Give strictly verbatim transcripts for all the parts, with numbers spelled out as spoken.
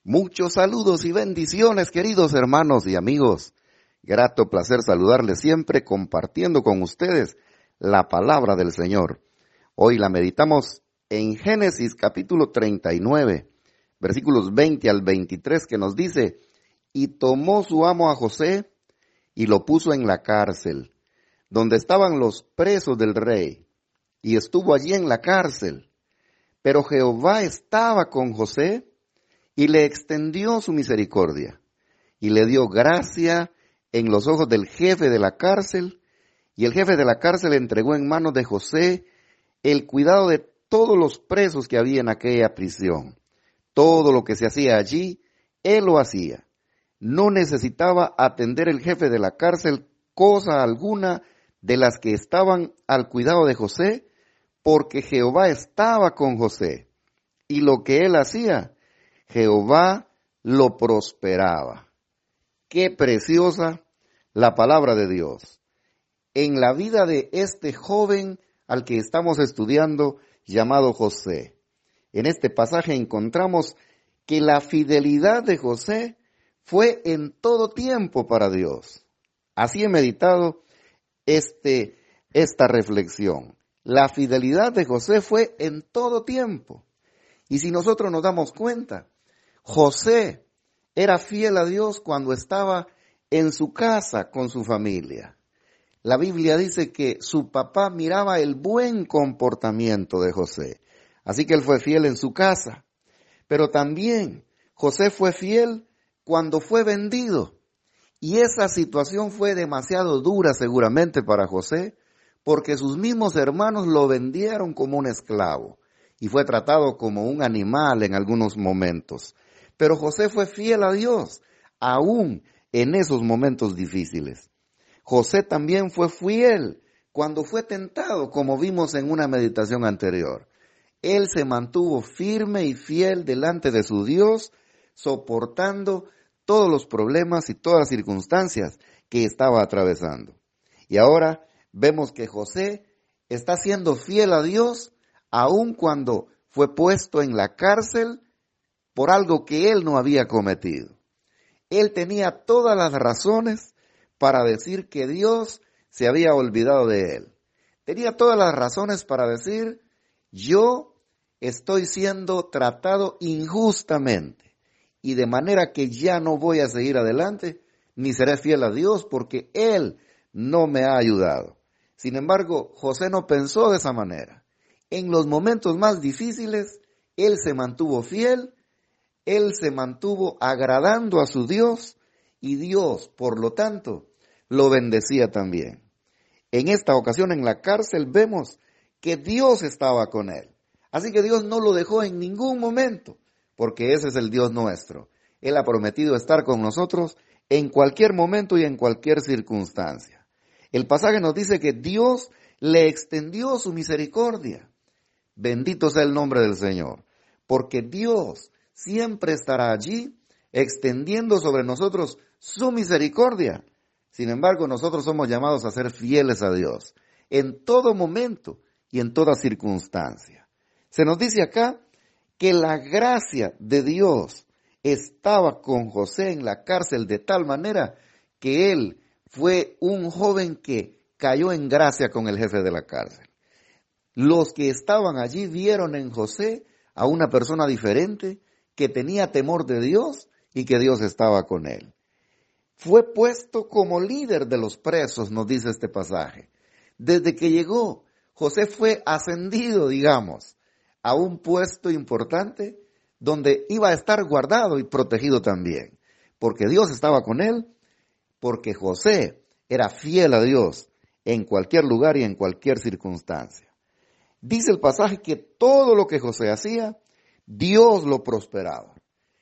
Muchos saludos y bendiciones, queridos hermanos y amigos. Grato placer saludarles siempre compartiendo con ustedes la palabra del Señor. Hoy la meditamos en Génesis capítulo treinta y nueve, versículos veinte al veintitrés, que nos dice: y tomó su amo a José y lo puso en la cárcel, donde estaban los presos del rey, y estuvo allí en la cárcel. Pero Jehová estaba con José y le extendió su misericordia, y le dio gracia en los ojos del jefe de la cárcel, y el jefe de la cárcel entregó en manos de José el cuidado de todos los presos que había en aquella prisión. Todo lo que se hacía allí, él lo hacía. No necesitaba atender el jefe de la cárcel cosa alguna de las que estaban al cuidado de José, porque Jehová estaba con José, y lo que él hacía, Jehová lo prosperaba. Qué preciosa la palabra de Dios. En la vida de este joven al que estamos estudiando, llamado José, en este pasaje encontramos que la fidelidad de José fue en todo tiempo para Dios. Así he meditado este, esta reflexión. La fidelidad de José fue en todo tiempo. Y si nosotros nos damos cuenta, José era fiel a Dios cuando estaba en su casa con su familia. La Biblia dice que su papá miraba el buen comportamiento de José. Así que él fue fiel en su casa. Pero también José fue fiel cuando fue vendido. Y esa situación fue demasiado dura seguramente para José, porque sus mismos hermanos lo vendieron como un esclavo y fue tratado como un animal en algunos momentos. Pero José fue fiel a Dios, aún en esos momentos difíciles. José también fue fiel cuando fue tentado, como vimos en una meditación anterior. Él se mantuvo firme y fiel delante de su Dios, soportando todos los problemas y todas las circunstancias que estaba atravesando. Y ahora vemos que José está siendo fiel a Dios, aun cuando fue puesto en la cárcel por algo que él no había cometido. Él tenía todas las razones para decir que Dios se había olvidado de él. Tenía todas las razones para decir: yo estoy siendo tratado injustamente y de manera que ya no voy a seguir adelante ni seré fiel a Dios porque Él no me ha ayudado. Sin embargo, José no pensó de esa manera. En los momentos más difíciles, él se mantuvo fiel, él se mantuvo agradando a su Dios y Dios, por lo tanto, lo bendecía también. En esta ocasión en la cárcel vemos que Dios estaba con él. Así que Dios no lo dejó en ningún momento, porque ese es el Dios nuestro. Él ha prometido estar con nosotros en cualquier momento y en cualquier circunstancia. El pasaje nos dice que Dios le extendió su misericordia. Bendito sea el nombre del Señor, porque Dios siempre estará allí extendiendo sobre nosotros su misericordia. Sin embargo, nosotros somos llamados a ser fieles a Dios en todo momento y en toda circunstancia. Se nos dice acá que la gracia de Dios estaba con José en la cárcel de tal manera que él fue un joven que cayó en gracia con el jefe de la cárcel. Los que estaban allí vieron en José a una persona diferente que tenía temor de Dios y que Dios estaba con él. Fue puesto como líder de los presos, nos dice este pasaje. Desde que llegó, José fue ascendido, digamos, a un puesto importante donde iba a estar guardado y protegido también, porque Dios estaba con él, porque José era fiel a Dios en cualquier lugar y en cualquier circunstancia. Dice el pasaje que todo lo que José hacía, Dios lo prosperaba.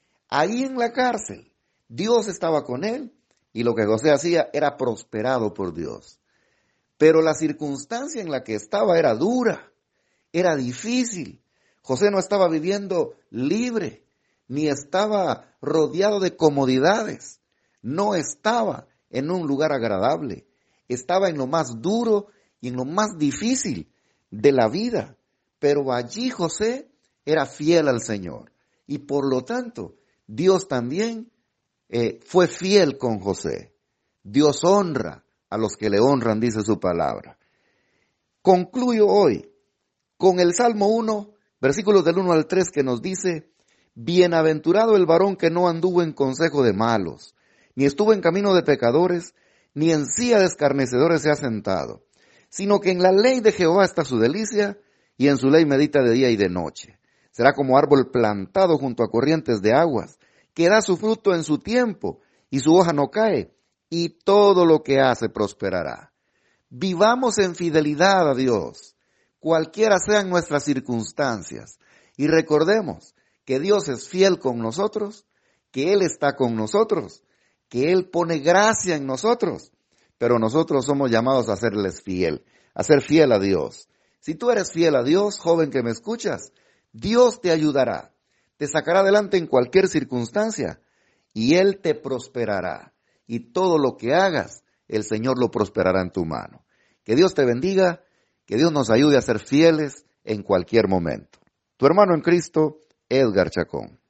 Ahí en la cárcel, Dios estaba con él y lo que José hacía era prosperado por Dios. Pero la circunstancia en la que estaba era dura, era difícil. José no estaba viviendo libre, ni estaba rodeado de comodidades. No estaba en un lugar agradable. Estaba en lo más duro y en lo más difícil de la vida. Pero allí José era fiel al Señor. Y por lo tanto, Dios también eh, fue fiel con José. Dios honra a los que le honran, dice su palabra. Concluyo hoy con el Salmo uno, versículos del uno al tres, que nos dice: bienaventurado el varón que no anduvo en consejo de malos, ni estuvo en camino de pecadores, ni en silla de escarnecedores se ha sentado, sino que en la ley de Jehová está su delicia, y en su ley medita de día y de noche. Será como árbol plantado junto a corrientes de aguas, que da su fruto en su tiempo, y su hoja no cae, y todo lo que hace prosperará. Vivamos en fidelidad a Dios, cualquiera sean nuestras circunstancias, y recordemos que Dios es fiel con nosotros, que Él está con nosotros, que Él pone gracia en nosotros, pero nosotros somos llamados a serles fiel, a ser fiel a Dios. Si tú eres fiel a Dios, joven que me escuchas, Dios te ayudará, te sacará adelante en cualquier circunstancia, y Él te prosperará, y todo lo que hagas, el Señor lo prosperará en tu mano. Que Dios te bendiga, que Dios nos ayude a ser fieles en cualquier momento. Tu hermano en Cristo, Edgar Chacón.